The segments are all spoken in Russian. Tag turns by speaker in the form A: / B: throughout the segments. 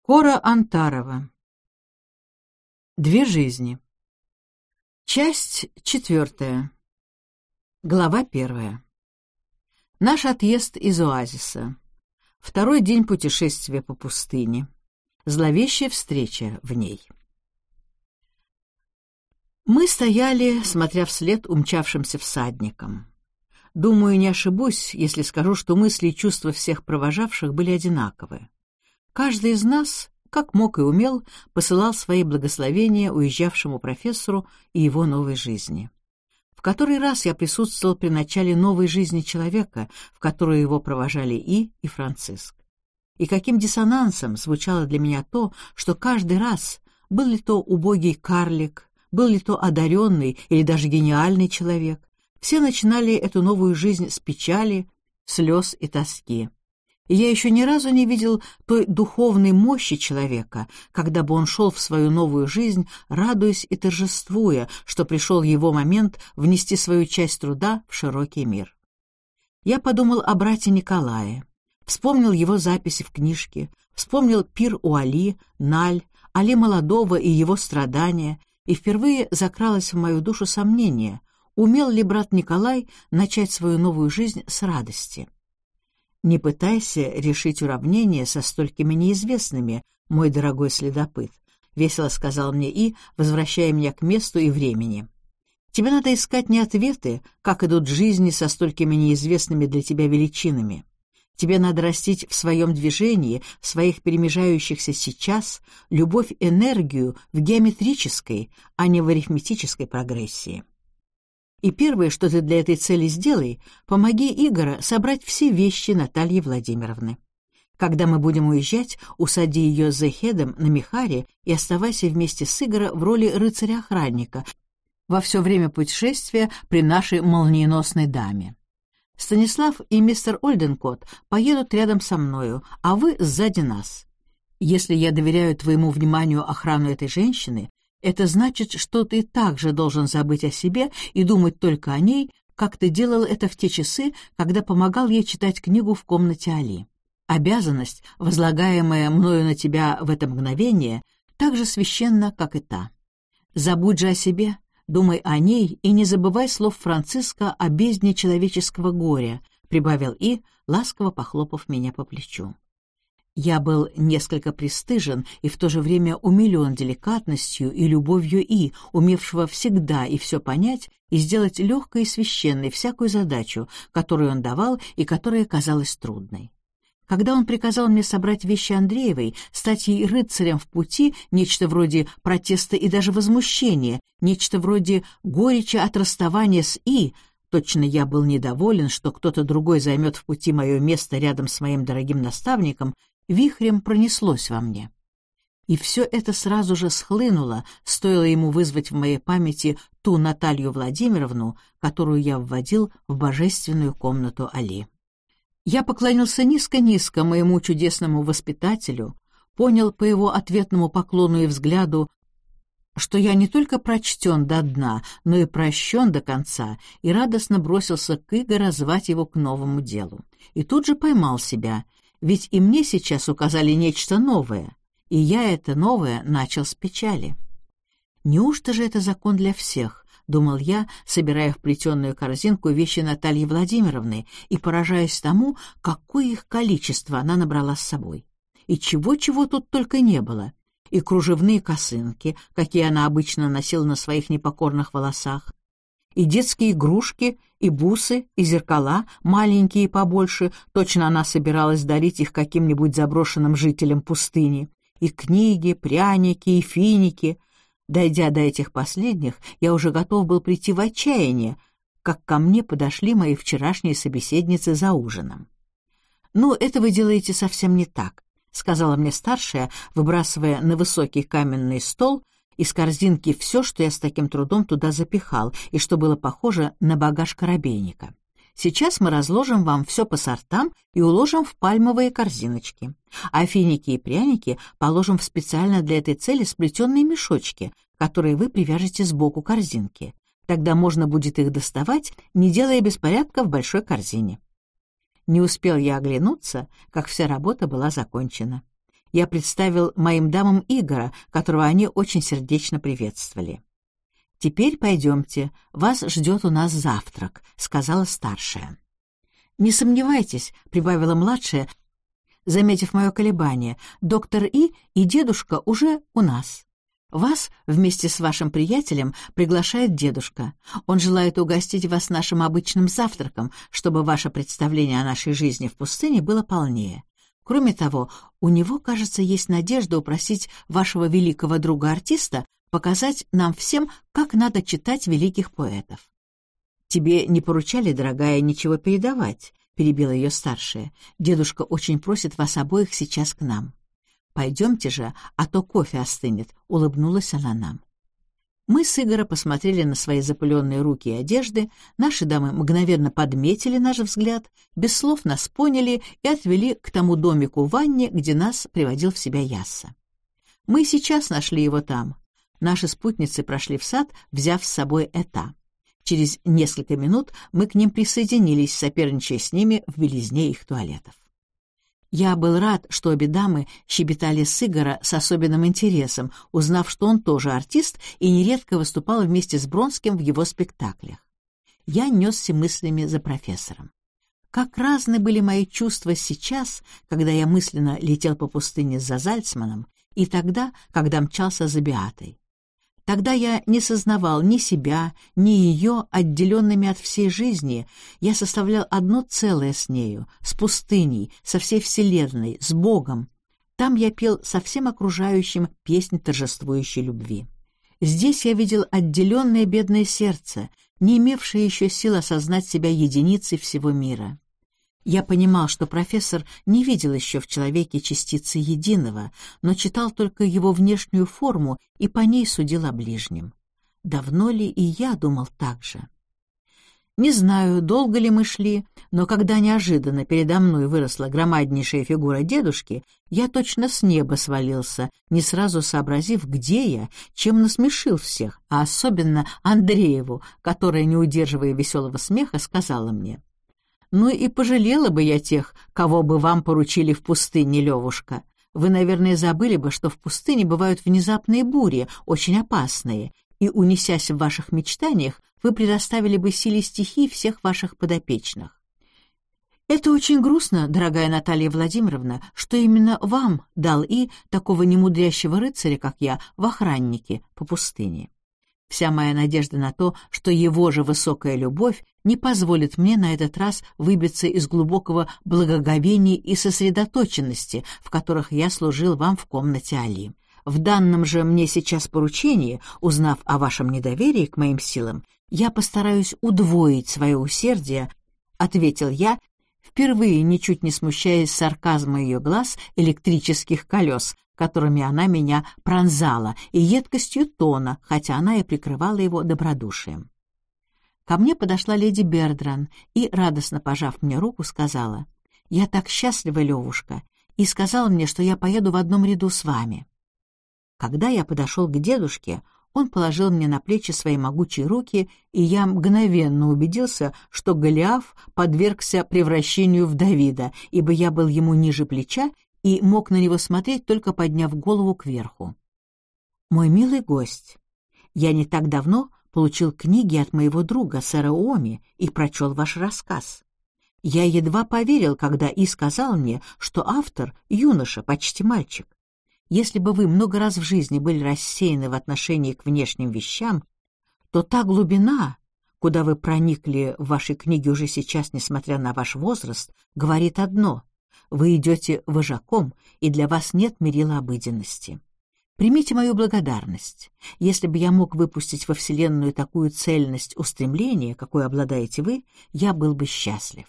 A: Кора Антарова. Две жизни. Часть 4. Глава 1. Наш отъезд из оазиса. Второй день путешествия по пустыне. Зловещая встреча в ней. Мы стояли, смотря вслед умчавшимся всадникам. Думаю, не ошибусь, если скажу, что мысли и чувства всех провожавших были одинаковы. Каждый из нас, как мог и умел, посылал свои благословения уезжавшему профессору и его новой жизни. В который раз я присутствовал при начале новой жизни человека, в которую его провожали и Франциск. И каким диссонансом звучало для меня то, что каждый раз, был ли то убогий карлик, был ли то одаренный или даже гениальный человек, все начинали эту новую жизнь с печали, слез и тоски. И я еще ни разу не видел той духовной мощи человека, когда бы он шел в свою новую жизнь, радуясь и торжествуя, что пришел его момент внести свою часть труда в широкий мир. Я подумал о брате Николае, вспомнил его записи в книжке, вспомнил пир у Али, Наль, Али молодого и его страдания, и впервые закралось в мою душу сомнение, умел ли брат Николай начать свою новую жизнь с радости. «Не пытайся решить уравнение со столькими неизвестными, мой дорогой следопыт», — весело сказал мне И, возвращая меня к месту и времени. «Тебе надо искать не ответы, как идут жизни со столькими неизвестными для тебя величинами. Тебе надо растить в своем движении, в своих перемежающихся сейчас, любовь-энергию в геометрической, а не в арифметической прогрессии. И первое, что ты для этой цели сделай, помоги Игорю собрать все вещи Натальи Владимировны. Когда мы будем уезжать, усади ее с Зехедом на Михаре и оставайся вместе с Игорем в роли рыцаря-охранника во все время путешествия при нашей молниеносной даме. Станислав и мистер Ольденкот поедут рядом со мною, а вы сзади нас. Если я доверяю твоему вниманию охрану этой женщины, это значит, что ты также должен забыть о себе и думать только о ней, как ты делал это в те часы, когда помогал ей читать книгу в комнате Али. Обязанность, возлагаемая мною на тебя в это мгновение, так же священна, как и та. Забудь же о себе, думай о ней и не забывай слов Франциска о бездне человеческого горя, прибавил И, ласково похлопав меня по плечу. Я был несколько пристыжен и в то же время умилен деликатностью и любовью И, умевшего всегда и все понять и сделать легкой и священной всякую задачу, которую он давал и которая казалась трудной. Когда он приказал мне собрать вещи Андреевой, стать ей рыцарем в пути, нечто вроде протеста и даже возмущения, нечто вроде горечи от расставания с И, точно я был недоволен, что кто-то другой займет в пути мое место рядом с моим дорогим наставником, вихрем пронеслось во мне. И все это сразу же схлынуло, стоило ему вызвать в моей памяти ту Наталью Владимировну, которую я вводил в божественную комнату Али. Я поклонился низко-низко моему чудесному воспитателю, понял по его ответному поклону и взгляду, что я не только прочтен до дна, но и прощен до конца, и радостно бросился к Игорю звать его к новому делу. И тут же поймал себя, ведь и мне сейчас указали нечто новое, и я это новое начал с печали. Неужто же это закон для всех, думал я, собирая в плетеную корзинку вещи Натальи Владимировны и поражаясь тому, какое их количество она набрала с собой. И чего-чего тут только не было. И кружевные косынки, какие она обычно носила на своих непокорных волосах, и детские игрушки, и бусы, и зеркала, маленькие и побольше, точно она собиралась дарить их каким-нибудь заброшенным жителям пустыни, и книги, пряники, и финики. Дойдя до этих последних, я уже готов был прийти в отчаяние, как ко мне подошли мои вчерашние собеседницы за ужином. «Ну, это вы делаете совсем не так», — сказала мне старшая, выбрасывая на высокий каменный стол из корзинки все, что я с таким трудом туда запихал, и что было похоже на багаж корабейника. «Сейчас мы разложим вам все по сортам и уложим в пальмовые корзиночки. А финики и пряники положим в специально для этой цели сплетенные мешочки, которые вы привяжете сбоку корзинки. Тогда можно будет их доставать, не делая беспорядка в большой корзине». Не успел я оглянуться, как вся работа была закончена. Я представил моим дамам Игора, которого они очень сердечно приветствовали. «Теперь пойдемте, вас ждет у нас завтрак», — сказала старшая. «Не сомневайтесь», — прибавила младшая, заметив мое колебание, «доктор И дедушка уже у нас. Вас вместе с вашим приятелем приглашает дедушка. Он желает угостить вас нашим обычным завтраком, чтобы ваше представление о нашей жизни в пустыне было полнее. Кроме того, у него, кажется, есть надежда упросить вашего великого друга-артиста показать нам всем, как надо читать великих поэтов». «Тебе не поручали, дорогая, ничего передавать», — перебила ее старшая. «Дедушка очень просит вас обоих сейчас к нам». «Пойдемте же, а то кофе остынет», — улыбнулась она нам. Мы с Игорем посмотрели на свои запыленные руки и одежды, наши дамы мгновенно подметили наш взгляд, без слов нас поняли и отвели к тому домику в ванне, где нас приводил в себя Ясса. Мы сейчас нашли его там. Наши спутницы прошли в сад, взяв с собой Эта. Через несколько минут мы к ним присоединились, соперничая с ними в белизне их туалетов. Я был рад, что обе дамы щебетали с Игорем с особенным интересом, узнав, что он тоже артист и нередко выступал вместе с Бронским в его спектаклях. Я несся мыслями за профессором. Как разны были мои чувства сейчас, когда я мысленно летел по пустыне за Зальцманом, и тогда, когда мчался за Беатой. Тогда я не сознавал ни себя, ни ее отделенными от всей жизни. Я составлял одно целое с нею, с пустыней, со всей вселенной, с Богом. Там я пел со всем окружающим песнь торжествующей любви. Здесь я видел отделенное бедное сердце, не имевшее еще сил осознать себя единицей всего мира. Я понимал, что профессор не видел еще в человеке частицы единого, но читал только его внешнюю форму и по ней судил о ближнем. Давно ли и я думал так же? Не знаю, долго ли мы шли, но когда неожиданно передо мной выросла громаднейшая фигура дедушки, я точно с неба свалился, не сразу сообразив, где я, чем насмешил всех, а особенно Андрееву, которая, не удерживая веселого смеха, сказала мне: «Ну и пожалела бы я тех, кого бы вам поручили в пустыне, Левушка. Вы, наверное, забыли бы, что в пустыне бывают внезапные бури, очень опасные, и, унесясь в ваших мечтаниях, вы предоставили бы силе стихий всех ваших подопечных. Это очень грустно, дорогая Наталья Владимировна, что именно вам дал И такого немудрящего рыцаря, как я, в охраннике по пустыне. Вся моя надежда на то, что его же высокая любовь не позволит мне на этот раз выбиться из глубокого благоговения и сосредоточенности, в которых я служил вам в комнате Али. В данном же мне сейчас поручении, узнав о вашем недоверии к моим силам, я постараюсь удвоить свое усердие», — ответил я, впервые ничуть не смущаясь сарказма ее глаз электрических колес, которыми она меня пронзала, и едкостью тона, хотя она и прикрывала его добродушием. Ко мне подошла леди Бердран и, радостно пожав мне руку, сказала: «Я так счастлива, Левушка», и сказала мне, что я поеду в одном ряду с вами. Когда я подошел к дедушке, он положил мне на плечи свои могучие руки, и я мгновенно убедился, что Голиаф подвергся превращению в Давида, ибо я был ему ниже плеча и мог на него смотреть, только подняв голову кверху. «Мой милый гость, я не так давно получил книги от моего друга, сэра Уоми, и прочел ваш рассказ. Я едва поверил, когда И сказал мне, что автор — юноша, почти мальчик. Если бы вы много раз в жизни были рассеяны в отношении к внешним вещам, то та глубина, куда вы проникли в вашей книге уже сейчас, несмотря на ваш возраст, говорит одно — вы идете вожаком, и для вас нет мерила обыденности. Примите мою благодарность. Если бы я мог выпустить во Вселенную такую цельность устремления, какой обладаете вы, я был бы счастлив».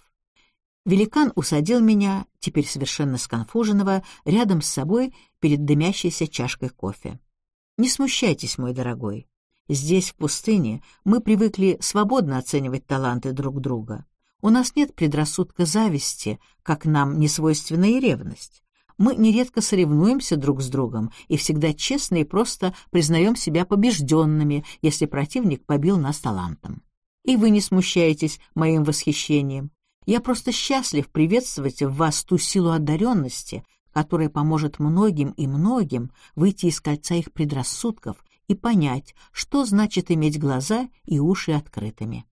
A: Великан усадил меня, теперь совершенно сконфуженного, рядом с собой перед дымящейся чашкой кофе. «Не смущайтесь, мой дорогой. Здесь, в пустыне, мы привыкли свободно оценивать таланты друг друга. У нас нет предрассудка зависти, как нам не свойственна и ревность. Мы нередко соревнуемся друг с другом и всегда честно и просто признаем себя побежденными, если противник побил нас талантом. И вы не смущаетесь моим восхищением. Я просто счастлив приветствовать в вас ту силу одаренности, которое поможет многим и многим выйти из кольца их предрассудков и понять, что значит иметь глаза и уши открытыми.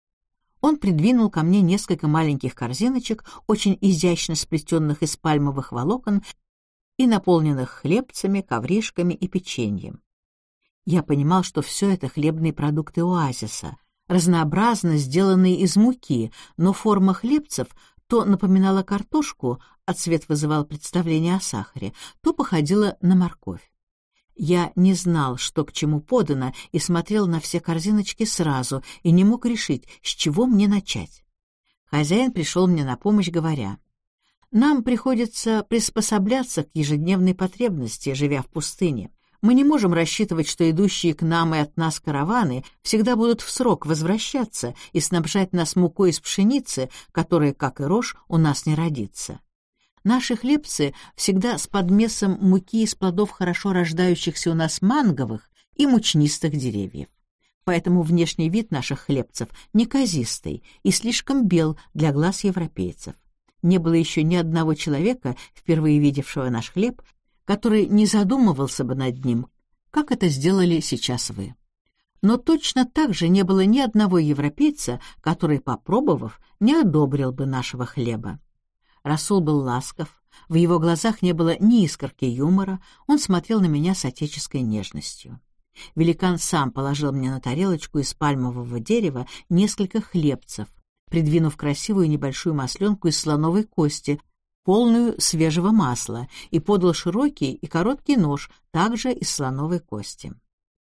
A: Он придвинул ко мне несколько маленьких корзиночек, очень изящно сплетенных из пальмовых волокон и наполненных хлебцами, ковришками и печеньем. Я понимал, что все это хлебные продукты оазиса, разнообразно сделанные из муки, но форма хлебцев то напоминала картошку, а цвет вызывал представление о сахаре, то походила на морковь. Я не знал, что к чему подано, и смотрел на все корзиночки сразу, и не мог решить, с чего мне начать. Хозяин пришел мне на помощь, говоря: «Нам приходится приспосабляться к ежедневной потребности, живя в пустыне. Мы не можем рассчитывать, что идущие к нам и от нас караваны всегда будут в срок возвращаться и снабжать нас мукой из пшеницы, которая, как и рожь, у нас не родится. Наши хлебцы всегда с подмесом муки из плодов хорошо рождающихся у нас манговых и мучнистых деревьев. Поэтому внешний вид наших хлебцев неказистый и слишком бел для глаз европейцев. Не было еще ни одного человека, впервые видевшего наш хлеб, который не задумывался бы над ним, как это сделали сейчас вы. Но точно так же не было ни одного европейца, который, попробовав, не одобрил бы нашего хлеба. Расул был ласков, в его глазах не было ни искорки юмора, он смотрел на меня с отеческой нежностью. Великан сам положил мне на тарелочку из пальмового дерева несколько хлебцев, придвинув красивую небольшую масленку из слоновой кости, полную свежего масла, и подал широкий и короткий нож, также из слоновой кости.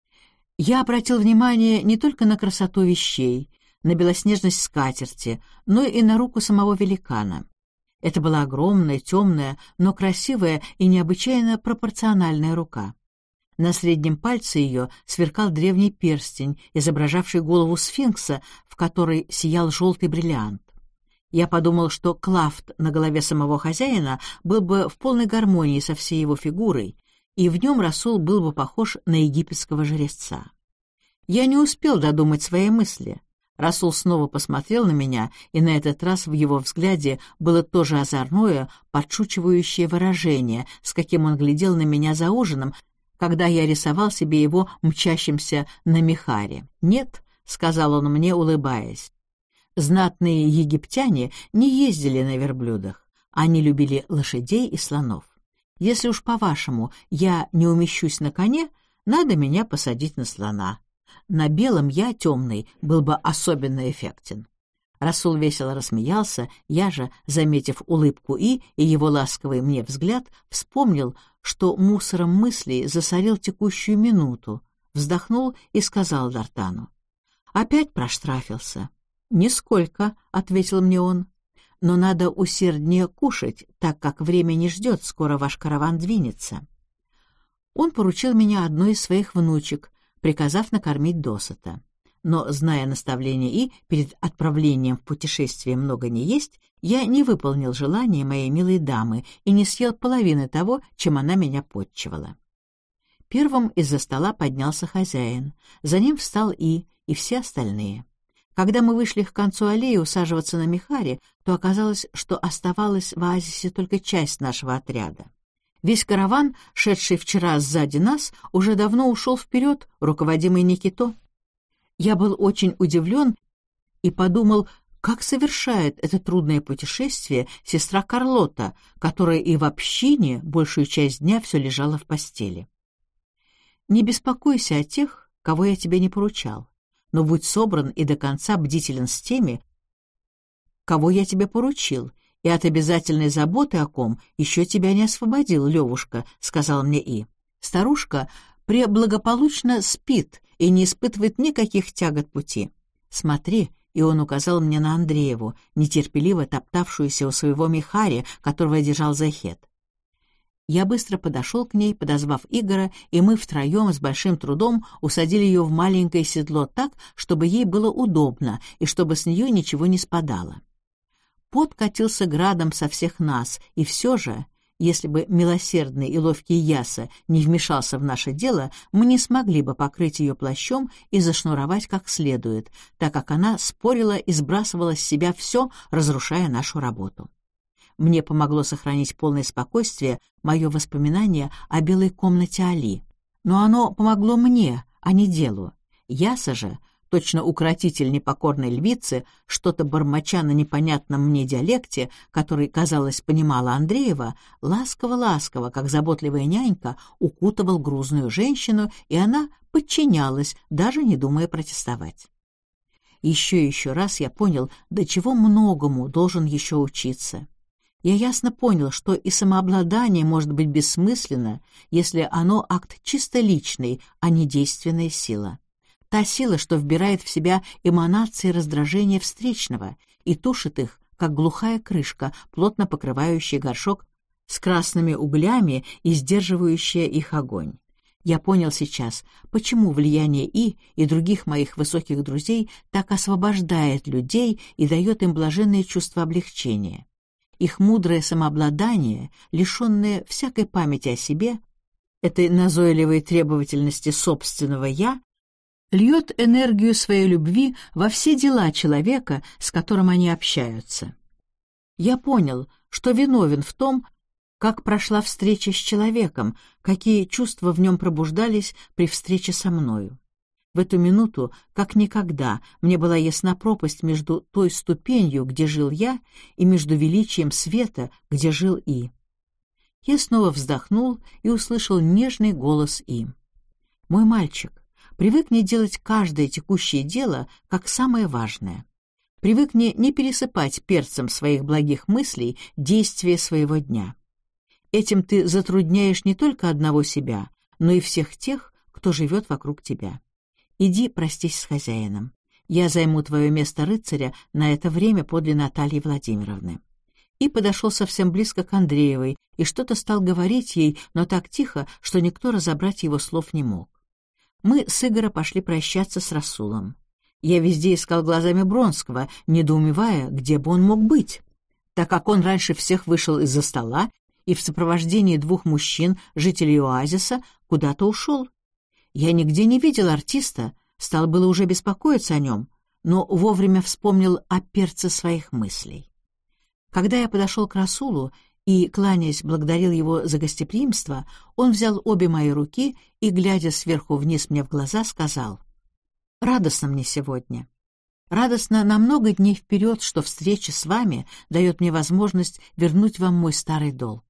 A: Я обратил внимание не только на красоту вещей, на белоснежность скатерти, но и на руку самого великана. Это была огромная, темная, но красивая и необычайно пропорциональная рука. На среднем пальце ее сверкал древний перстень, изображавший голову сфинкса, в которой сиял желтый бриллиант. Я подумал, что клафт на голове самого хозяина был бы в полной гармонии со всей его фигурой, и в нем Расул был бы похож на египетского жреца. Я не успел додумать свои мысли. Расул снова посмотрел на меня, и на этот раз в его взгляде было то же озорное, подшучивающее выражение, с каким он глядел на меня за ужином, когда я рисовал себе его мчащимся на мехаре. «Нет», — сказал он мне, улыбаясь, — «знатные египтяне не ездили на верблюдах, они любили лошадей и слонов. Если уж, по-вашему, я не умещусь на коне, надо меня посадить на слона. На белом я, темный, был бы особенно эффектен». Расул весело рассмеялся, я же, заметив улыбку и его ласковый мне взгляд, вспомнил, что мусором мыслей засорил текущую минуту, вздохнул и сказал Д'Артану: «Опять проштрафился». «Нисколько», — ответил мне он, — «но надо усерднее кушать, так как время не ждет, скоро ваш караван двинется». Он поручил меня одной из своих внучек, приказав накормить досыта. Но, зная наставление и перед отправлением в путешествие много не есть, я не выполнил желания моей милой дамы и не съел половины того, чем она меня подчивала. Первым из-за стола поднялся хозяин, за ним встал и все остальные. Когда мы вышли к концу аллеи усаживаться на мехаре, то оказалось, что оставалась в оазисе только часть нашего отряда. Весь караван, шедший вчера сзади нас, уже давно ушел вперед, руководимый Никито. Я был очень удивлен и подумал, как совершает это трудное путешествие сестра Карлота, которая и в общине большую часть дня все лежала в постели. «Не беспокойся о тех, кого я тебе не поручал, но будь собран и до конца бдителен с теми, кого я тебе поручил, и от обязательной заботы о ком еще тебя не освободил Левушка», — сказал мне И. «Старушка преблагополучно спит и не испытывает никаких тягот пути. Смотри», — и он указал мне на Андрееву, нетерпеливо топтавшуюся у своего мехари, которого держал Захет. Я быстро подошел к ней, подозвав Игора, и мы втроем с большим трудом усадили ее в маленькое седло так, чтобы ей было удобно и чтобы с нее ничего не спадало. Пот катился градом со всех нас, и все же, если бы милосердный и ловкий Яса не вмешался в наше дело, мы не смогли бы покрыть ее плащом и зашнуровать как следует, так как она спорила и сбрасывала с себя все, разрушая нашу работу. Мне помогло сохранить полное спокойствие мое воспоминание о белой комнате Али. Но оно помогло мне, а не делу. Яса же, точно укротитель непокорной львицы, что-то бормоча на непонятном мне диалекте, который, казалось, понимала Андреева, ласково-ласково, как заботливая нянька, укутывал грузную женщину, и она подчинялась, даже не думая протестовать. Еще и еще раз я понял, до чего многому должен еще учиться. Я ясно понял, что и самообладание может быть бессмысленно, если оно акт чисто личный, а не действенная сила. Та сила, что вбирает в себя эманации раздражения встречного и тушит их, как глухая крышка, плотно покрывающая горшок с красными углями и сдерживающая их огонь. Я понял сейчас, почему влияние и других моих высоких друзей так освобождает людей и дает им блаженное чувство облегчения. Их мудрое самообладание, лишенное всякой памяти о себе, этой назойливой требовательности собственного «я», льет энергию своей любви во все дела человека, с которым они общаются. Я понял, что виновен в том, как прошла встреча с человеком, какие чувства в нем пробуждались при встрече со мною. В эту минуту, как никогда, мне была ясна пропасть между той ступенью, где жил я, и между величием света, где жил И. Я снова вздохнул и услышал нежный голос И. «Мой мальчик, привыкни делать каждое текущее дело как самое важное. Привыкни не пересыпать перцем своих благих мыслей действия своего дня. Этим ты затрудняешь не только одного себя, но и всех тех, кто живет вокруг тебя. Иди простись с хозяином. Я займу твое место рыцаря на это время подле Натальи Владимировны». И подошел совсем близко к Андреевой и что-то стал говорить ей, но так тихо, что никто разобрать его слов не мог. Мы с Игорем пошли прощаться с Расулом. Я везде искал глазами Бронского, недоумевая, где бы он мог быть, так как он раньше всех вышел из-за стола и в сопровождении 2 мужчин, жителей оазиса, куда-то ушел. Я нигде не видел артиста, стал было уже беспокоиться о нем, но вовремя вспомнил о перце своих мыслей. Когда я подошел к Расулу и, кланяясь, благодарил его за гостеприимство, он взял обе мои руки и, глядя сверху вниз мне в глаза, сказал: «Радостно мне сегодня. Радостно на много дней вперед, что встреча с вами дает мне возможность вернуть вам мой старый долг.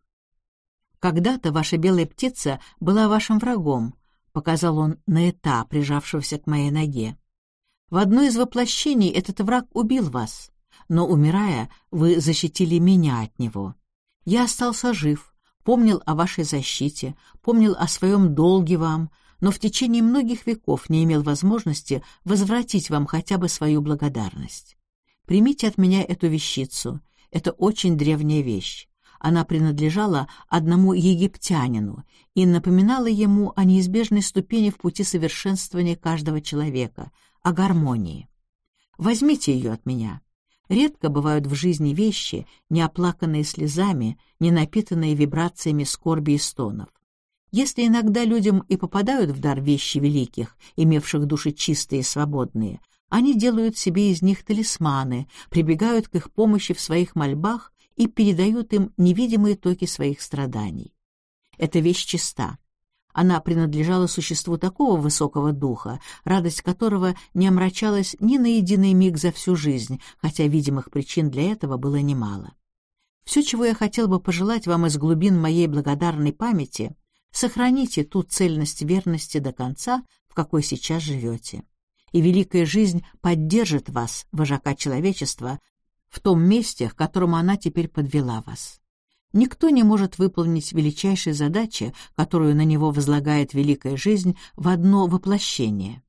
A: Когда-то ваша белая птица была вашим врагом», — показал он на Эта, прижавшегося к моей ноге. «В одно из воплощений этот враг убил вас, но, умирая, вы защитили меня от него. Я остался жив, помнил о вашей защите, помнил о своем долге вам, но в течение многих веков не имел возможности возвратить вам хотя бы свою благодарность. Примите от меня эту вещицу, это очень древняя вещь. Она принадлежала одному египтянину и напоминала ему о неизбежной ступени в пути совершенствования каждого человека, о гармонии. Возьмите ее от меня. Редко бывают в жизни вещи, не оплаканные слезами, не напитанные вибрациями скорби и стонов. Если иногда людям и попадают в дар вещи великих, имевших души чистые и свободные, они делают себе из них талисманы, прибегают к их помощи в своих мольбах и передают им невидимые токи своих страданий. Эта вещь чиста. Она принадлежала существу такого высокого духа, радость которого не омрачалась ни на единый миг за всю жизнь, хотя видимых причин для этого было немало. Все, чего я хотел бы пожелать вам из глубин моей благодарной памяти, сохраните ту цельность верности до конца, в какой сейчас живете. И великая жизнь поддержит вас, вожака человечества, в том месте, к которому она теперь подвела вас. Никто не может выполнить величайшей задачи, которую на него возлагает великая жизнь, в одно воплощение.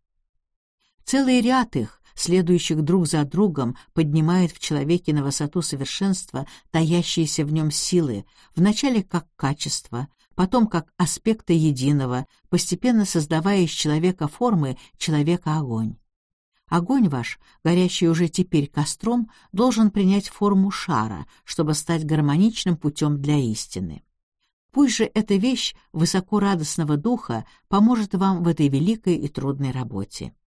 A: Целый ряд их, следующих друг за другом, поднимает в человеке на высоту совершенства таящиеся в нем силы, вначале как качество, потом как аспекты единого, постепенно создавая из человека формы человека-огонь. Огонь ваш, горящий уже теперь костром, должен принять форму шара, чтобы стать гармоничным путем для истины. Пусть же эта вещь высокорадостного духа поможет вам в этой великой и трудной работе.